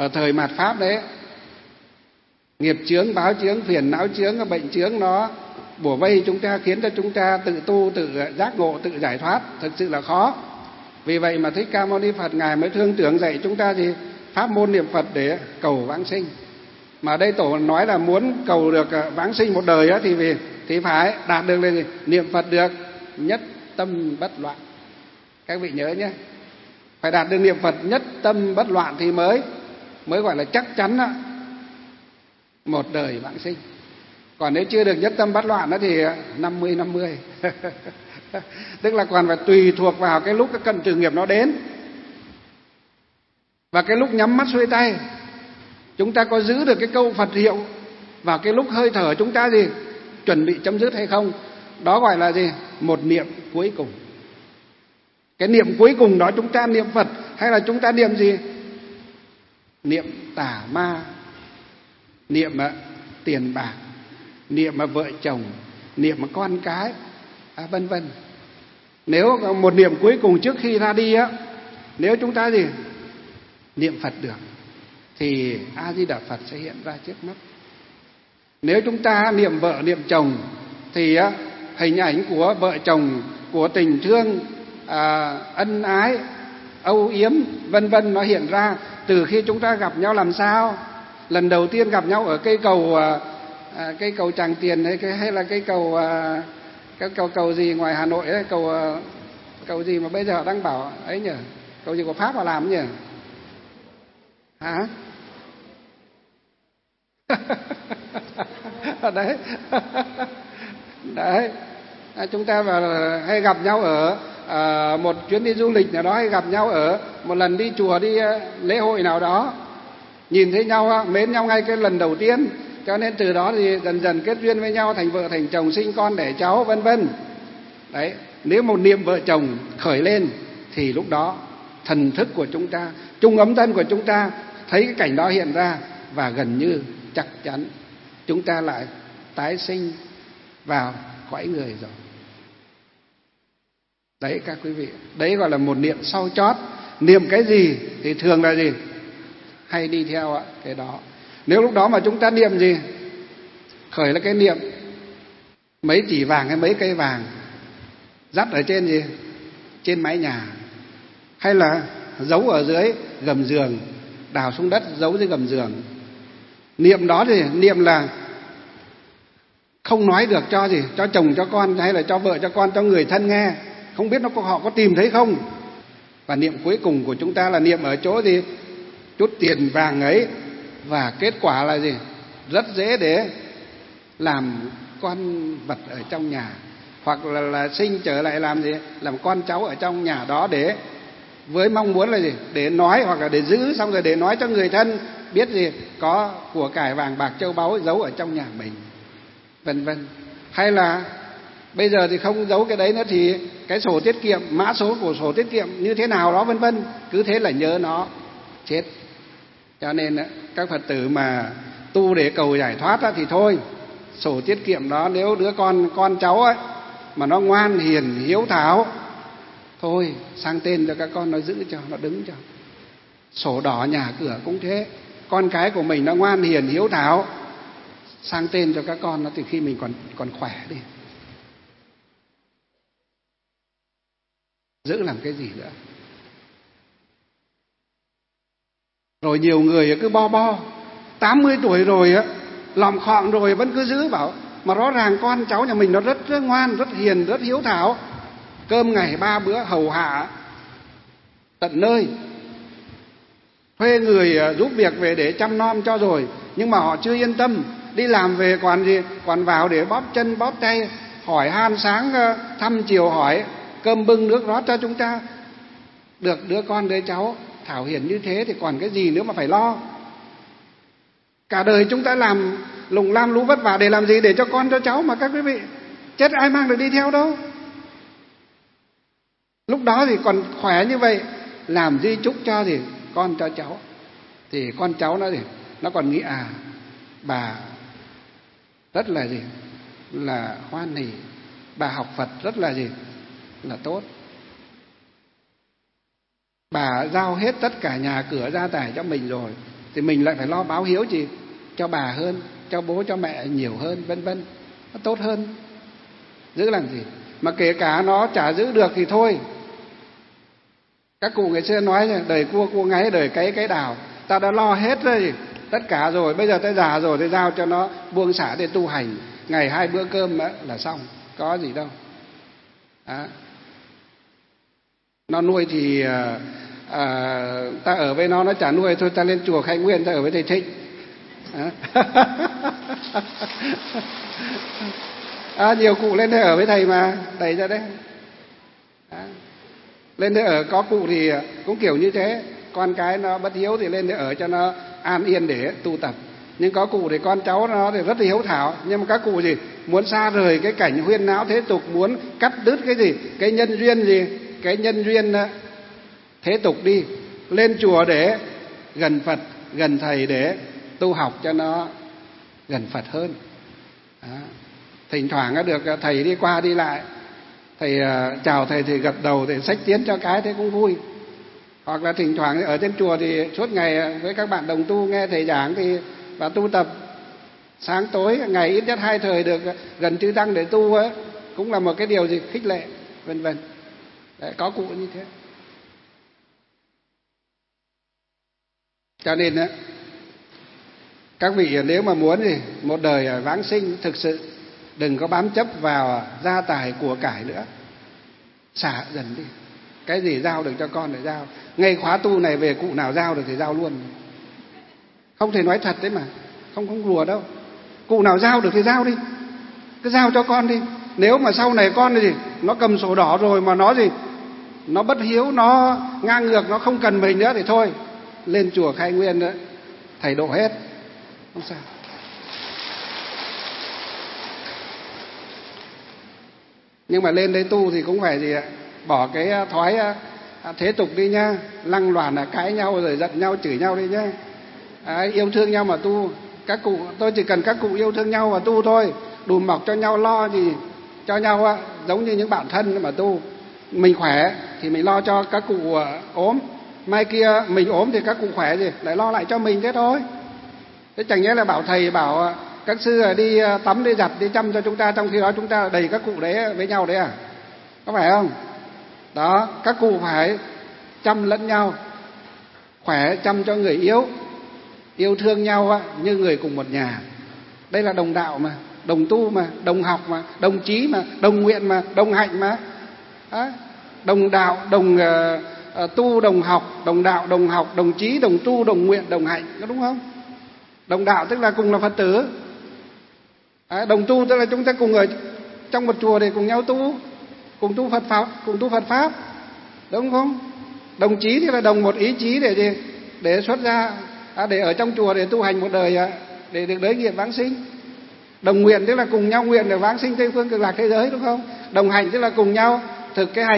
ở thời mạt Pháp đấy, nghiệp chướng, báo chướng, phiền não chướng, bệnh chướng nó bủa vây chúng ta, khiến cho chúng ta tự tu, tự giác ngộ, tự giải thoát, thực sự là khó. Vì vậy mà Thích Ca Mâu Ni Phật Ngài mới thương tưởng dạy chúng ta gì? Pháp môn niệm Phật để cầu vãng sinh. Mà đây Tổ nói là muốn cầu được vãng sinh một đời á, thì phải đạt được là gì? Niệm Phật được nhất tâm bất loạn. Các vị nhớ nhé, phải đạt được niệm Phật nhất tâm bất loạn thì mới gọi là chắc chắn đó, một đời vãng sinh. Còn nếu chưa được nhất tâm bất loạn đó thì 50-50 tức là còn phải tùy thuộc vào cái lúc cái cận trừ nghiệp nó đến, và cái lúc nhắm mắt xuôi tay chúng ta có giữ được cái câu Phật hiệu vào cái lúc hơi thở chúng ta gì chuẩn bị chấm dứt hay không. Đó gọi là gì? Một niệm cuối cùng. Cái niệm cuối cùng đó chúng ta niệm Phật hay là chúng ta niệm gì? Niệm tà ma, niệm tiền bạc, niệm vợ chồng, niệm con cái, vân vân. Nếu một niệm cuối cùng trước khi ra đi á, nếu chúng ta gì niệm Phật được thì A Di Đà Phật sẽ hiện ra trước mắt. Nếu chúng ta niệm vợ niệm chồng thì hình ảnh của vợ chồng, của tình thương, ân ái, âu yếm, vân vân nó hiện ra từ khi chúng ta gặp nhau. Làm sao? Lần đầu tiên gặp nhau ở cây cầu Tràng Tiền hay là cây cầu gì ngoài Hà Nội ấy, cầu gì mà bây giờ họ đang bảo ấy nhỉ? Cầu gì của Pháp họ làm nhỉ? Hả? Đấy. Đấy. Chúng ta hay gặp nhau ở một chuyến đi du lịch nào đó, hay gặp nhau ở một lần đi chùa, đi lễ hội nào đó, nhìn thấy nhau mến nhau ngay cái lần đầu tiên, cho nên từ đó thì dần dần kết duyên với nhau, thành vợ thành chồng, sinh con đẻ cháu, vân vân. Đấy, nếu một niệm vợ chồng khởi lên thì lúc đó thần thức của chúng ta, trung ấm thân của chúng ta thấy cái cảnh đó hiện ra, và gần như chắc chắn chúng ta lại tái sinh vào cõi người rồi. Đấy các quý vị, đấy gọi là một niệm sau chót. Niệm cái gì thì thường là gì? Hay đi theo cái đó. Nếu lúc đó mà chúng ta niệm gì? Khởi là cái niệm mấy chỉ vàng hay mấy cây vàng dắt ở trên gì? Trên mái nhà, hay là giấu ở dưới gầm giường, đào xuống đất giấu dưới gầm giường. Niệm đó thì niệm là không nói được cho gì, cho chồng cho con hay là cho vợ cho con, cho người thân nghe, không biết họ có tìm thấy không. Và niệm cuối cùng của chúng ta là niệm ở chỗ gì? Chút tiền vàng ấy. Và kết quả là gì? Rất dễ để làm con vật ở trong nhà, hoặc là sinh trở lại làm gì? Làm con cháu ở trong nhà đó, để với mong muốn là gì? Để nói, hoặc là để giữ, xong rồi để nói cho người thân biết gì? Có của cải vàng bạc châu báu giấu ở trong nhà mình, vân vân. Hay là bây giờ thì không giấu cái đấy nữa thì cái sổ tiết kiệm, mã số của sổ tiết kiệm như thế nào đó, vân vân. Cứ thế là nhớ nó, chết. Cho nên các Phật tử mà tu để cầu giải thoát thì thôi, sổ tiết kiệm đó nếu đứa con cháu ấy mà nó ngoan hiền hiếu thảo, thôi sang tên cho các con nó giữ cho, nó đứng cho. Sổ đỏ nhà cửa cũng thế, con cái của mình nó ngoan hiền hiếu thảo, sang tên cho các con nó từ khi mình còn khỏe đi. Giữ làm cái gì nữa? Rồi nhiều người cứ bo 80 tuổi rồi á, lòm khọm rồi vẫn cứ giữ, bảo mà rõ ràng con cháu nhà mình nó rất ngoan, rất hiền, rất hiếu thảo, cơm ngày 3 bữa hầu hạ tận nơi, thuê người giúp việc về để chăm nom cho rồi, nhưng mà họ chưa yên tâm. Đi làm về còn vào để bóp chân bóp tay, hỏi han sáng thăm chiều hỏi, cơm bưng nước rót cho chúng ta. Được đứa con đứa cháu thảo hiền như thế thì còn cái gì nữa mà phải lo. Cả đời chúng ta làm lùng lam lũ vất vả để làm gì? Để cho con cho cháu mà các quý vị. Chết ai mang được đi theo đâu. Lúc đó thì còn khỏe như vậy, làm di chúc cho gì? Con cho cháu. Thì con cháu nó gì? Nó còn nghĩ bà rất là gì? Là hoan hỉ, bà học Phật rất là gì? Là tốt. Bà giao hết tất cả nhà cửa gia tài cho mình rồi, thì mình lại phải lo báo hiếu gì cho bà hơn, cho bố cho mẹ nhiều hơn, vân vân, nó tốt hơn. Giữ làm gì? Mà kể cả nó chả giữ được thì thôi. Các cụ ngày xưa nói là đời cua ngáy, đời cái đào. Ta đã lo hết rồi, tất cả rồi, bây giờ ta già rồi thì giao cho nó buông xả để tu hành, ngày 2 bữa cơm là xong, có gì đâu. Đó. Nó nuôi thì ta ở với nó chả nuôi thôi, ta lên chùa Khai Nguyên ta ở với thầy Thịnh. Nhiều cụ lên đây ở với thầy mà, thầy ra đấy. Lên đây ở có cụ thì cũng kiểu như thế, con cái nó bất hiếu thì lên đây ở cho nó an yên để tu tập. Nhưng có cụ thì con cháu nó thì rất là hiếu thảo, nhưng mà các cụ gì muốn xa rời cái cảnh huyên náo thế tục, muốn cắt đứt cái gì, cái nhân duyên gì, cái nhân duyên thế tục đi, lên chùa để gần Phật, gần thầy để tu học cho nó gần Phật hơn. Đó. Thỉnh thoảng được thầy đi qua đi lại, thầy chào thầy thì gật đầu, thầy xách tiến cho cái thế cũng vui. Hoặc là thỉnh thoảng ở trên chùa thì suốt ngày với các bạn đồng tu nghe thầy giảng thì và tu tập, sáng tối ngày ít nhất 2 thời được gần chư tăng để tu ấy, cũng là một cái điều gì khích lệ, vân vân. Đấy, có cụ như thế. Cho nên các vị nếu mà muốn thì một đời vãng sinh thực sự, đừng có bám chấp vào gia tài của cải nữa, xả dần đi. Cái gì giao được cho con để giao. Ngay khóa tu này về cụ nào giao được thì giao luôn, không thể nói thật đấy mà, không đùa đâu. Cụ nào giao được thì giao đi, cứ giao cho con đi. Nếu mà sau này con gì nó cầm sổ đỏ rồi mà nó gì nó bất hiếu, nó ngang ngược, nó không cần mình nữa thì thôi, lên chùa Khai Nguyên đó, thầy độ hết, không sao. Nhưng mà lên đây tu thì cũng phải gì ạ, bỏ cái thói thế tục đi nhá, lăng loàn cãi nhau rồi giận nhau chửi nhau đi nhá. Yêu thương nhau mà tu. Các cụ, tôi chỉ cần các cụ yêu thương nhau mà tu thôi, đùm bọc cho nhau, lo gì cho nhau giống như những bạn thân mà tu. Mình khỏe thì mình lo cho các cụ ốm, mai kia mình ốm thì các cụ khỏe gì lại lo lại cho mình thế thôi. Thế chẳng nhẽ là bảo thầy bảo các sư đi tắm đi giặt đi chăm cho chúng ta, trong khi đó chúng ta đầy các cụ đấy với nhau đấy à? Có phải không? Đó, các cụ phải chăm lẫn nhau, khỏe chăm cho người yếu, yêu thương nhau như người cùng một nhà. Đây là đồng đạo mà, đồng tu mà, đồng học mà, đồng chí mà, đồng nguyện mà, đồng hạnh mà. Đó. Đồng đạo, đồng tu, đồng học, đồng đạo, đồng học, đồng chí, đồng tu, đồng nguyện, đồng hạnh, có đúng không? Đồng đạo tức là cùng là Phật tử. Đồng tu tức là chúng ta cùng ở trong một chùa để cùng nhau tu, cùng tu Phật pháp, cùng tu Phật pháp, đúng không? Đồng chí thì là đồng một ý chí để gì? Để xuất ra, để ở trong chùa để tu hành một đời, để được đới nghiệp vãng sinh. Đồng nguyện tức là cùng nhau nguyện để vãng sinh Tây phương cực lạc thế giới, đúng không? Đồng hạnh tức là cùng nhau thực cái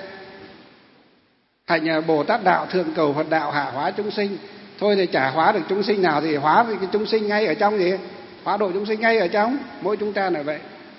hành Bồ Tát đạo, thượng cầu Phật đạo, hạ hóa chúng sinh. Thôi thì chả hóa được chúng sinh nào thì hóa thì cái chúng sinh ngay ở trong gì? Hóa độ chúng sinh ngay ở trong mỗi chúng ta là vậy.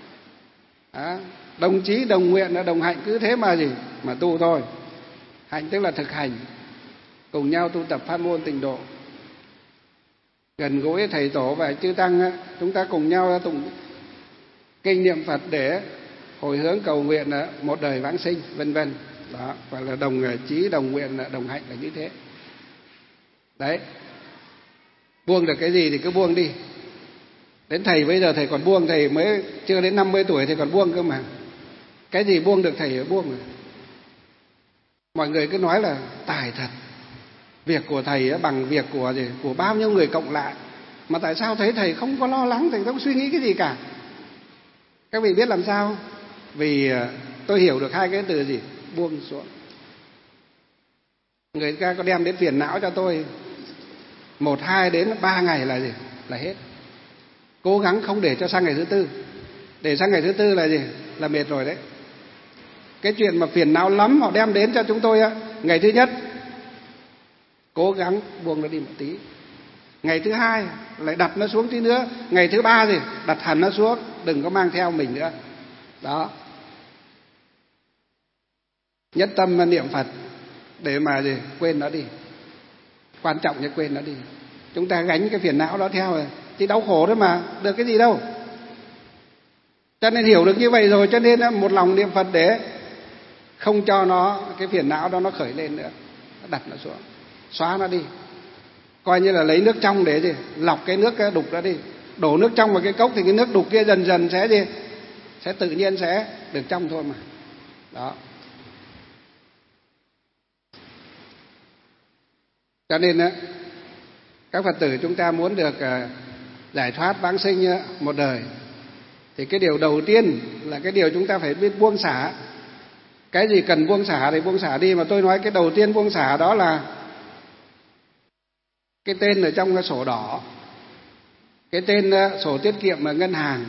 Đồng chí, đồng nguyện, đồng hạnh, cứ thế mà gì? Mà tu thôi. Hạnh tức là thực hành, cùng nhau tu tập pháp môn tịnh độ, gần gũi thầy tổ và chư tăng, chúng ta cùng nhau tụng kinh niệm Phật để hồi hướng cầu nguyện một đời vãng sinh, vân vân. Đó, gọi là đồng chí, đồng nguyện, đồng hạnh là như thế. Đấy. Buông được cái gì thì cứ buông đi. Đến thầy bây giờ thầy còn buông, thầy mới chưa đến 50 tuổi thầy còn buông cơ mà. Cái gì buông được thầy buông rồi. Mọi người cứ nói là tài thật, việc của thầy bằng việc của gì, của bao nhiêu người cộng lại. Mà tại sao thấy thầy không có lo lắng, thầy không suy nghĩ cái gì cả? Các vị biết làm sao? Vì tôi hiểu được 2 cái từ gì? Buông xuống. Người ta có đem đến phiền não cho tôi 1, 2 đến 3 ngày là gì? Là hết. Cố gắng không để cho sang ngày thứ 4. Để sang ngày thứ 4 là gì? Là mệt rồi đấy. Cái chuyện mà phiền não lắm họ đem đến cho chúng tôi ngày thứ nhất, cố gắng buông nó đi một tí. Ngày thứ 2 lại đặt nó xuống tí nữa. Ngày thứ 3 gì? Đặt hẳn nó xuống, đừng có mang theo mình nữa. Đó. Nhất tâm niệm Phật để mà gì? Quên nó đi. Quan trọng nhất quên nó đi. chúng ta gánh cái phiền não đó theo rồi, thì đau khổ thôi mà, được cái gì đâu. Cho nên hiểu được như vậy rồi, cho nên một lòng niệm Phật để không cho nó, cái phiền não đó nó khởi lên nữa, đặt nó xuống, xóa nó đi. Coi như là lấy nước trong để gì? Lọc cái nước đục đó đi. Đổ nước trong vào cái cốc thì cái nước đục kia dần dần sẽ gì? Sẽ tự nhiên sẽ được trong thôi mà. Đó. Cho nên các Phật tử chúng ta muốn được giải thoát vãng sinh một đời, thì cái điều đầu tiên là cái điều chúng ta phải biết buông xả. Cái gì cần buông xả thì buông xả đi. Mà tôi nói cái đầu tiên buông xả đó là cái tên ở trong cái sổ đỏ, cái tên sổ tiết kiệm ở ngân hàng.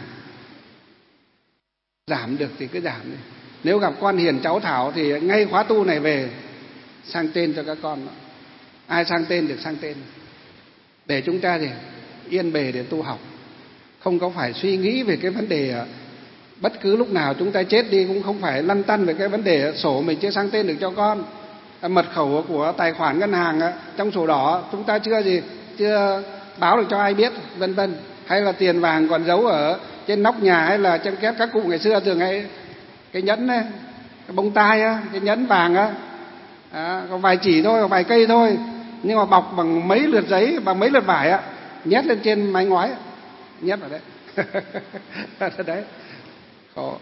Giảm được thì cứ giảm đi. Nếu gặp con hiền cháu thảo thì ngay khóa tu này về sang tên cho các con. Ai sang tên được sang tên, để chúng ta thì yên bề để tu học, không có phải suy nghĩ về cái vấn đề bất cứ lúc nào chúng ta chết đi cũng không phải lăn tăn về cái vấn đề sổ mình chưa sang tên được cho con, mật khẩu của tài khoản ngân hàng trong sổ đỏ chúng ta chưa báo được cho ai biết, vân vân, hay là tiền vàng còn giấu ở trên nóc nhà, hay là trên két các cụ ngày xưa thường hay cái nhẫn ấy, cái bông tai cái nhẫn vàng có vài chỉ thôi, có vài cây thôi, nhưng mà bọc bằng mấy lượt giấy, bằng mấy lượt vải nhét lên trên mái ngói, nhét vào đấy. Đấy, khổ.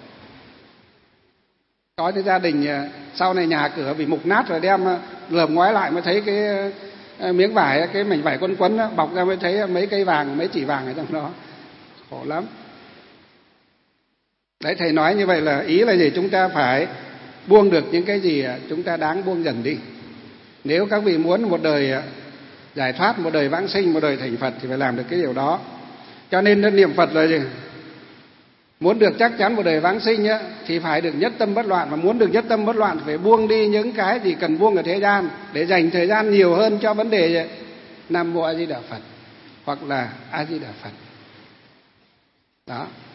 Có những gia đình sau này nhà cửa bị mục nát rồi đem lợp ngói lại mới thấy cái miếng vải, cái mảnh vải quấn quấn bọc ra mới thấy mấy cây vàng, mấy chỉ vàng ở trong đó, khổ lắm. Đấy, thầy nói như vậy là ý là gì? Chúng ta phải buông được những cái gì chúng ta đáng buông dần đi. Nếu các vị muốn một đời giải thoát, một đời vãng sinh, một đời thành Phật thì phải làm được cái điều đó. Cho nên niệm Phật là gì? Muốn được chắc chắn một đời vãng sinh thì phải được nhất tâm bất loạn. Và muốn được nhất tâm bất loạn thì phải buông đi những cái gì cần buông ở thế gian, để dành thời gian nhiều hơn cho vấn đề Nam Mô A Di Đà Phật hoặc là A Di Đà Phật. Đó.